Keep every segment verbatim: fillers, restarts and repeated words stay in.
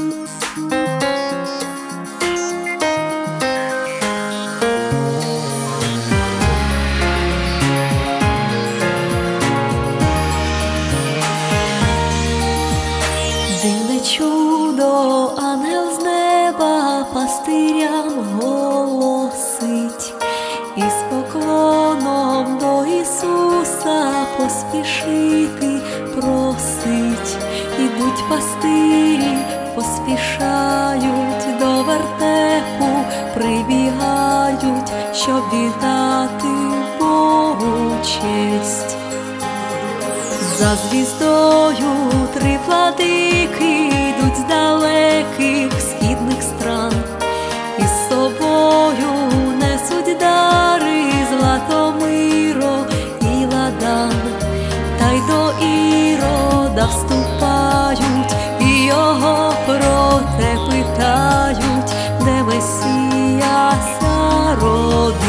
Дивне чудо, ангел з неба пастирям голосить, і з поклоном до Ісуса поспішити просить. Ідуть пастирі, поспішають до вертепу, прибігають, щоб віддати Богу честь. За звіздою три владики йдуть з далеких східних стран, і з собою несуть дари злато, миро і ладан. Та й до Ірода вступають, і його про те питають, де Месія ся родив.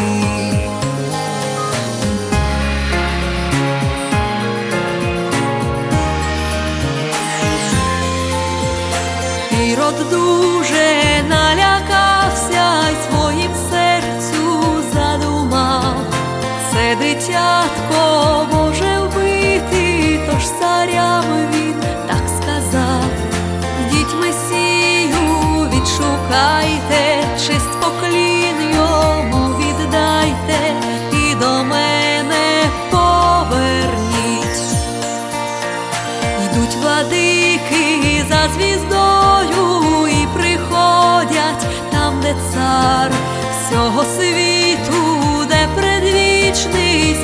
Ірод дуже налякався й своїм серцю задумав: це дитятко може вбити, тож царям він так сказав: «Йдіть Месію, відшукайте, честь поклін йому віддайте, і до мене поверніть». Йдуть владики за звіздою і приходять там, де цар всього світу, де предвічний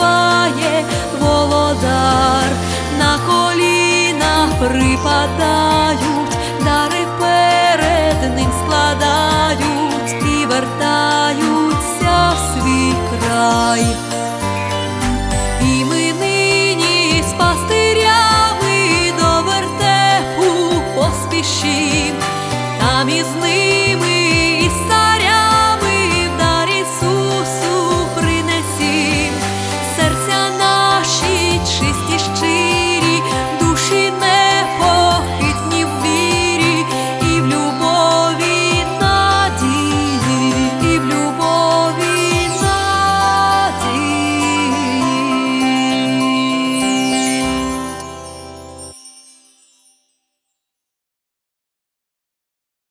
спочиває володар. На коліна припадає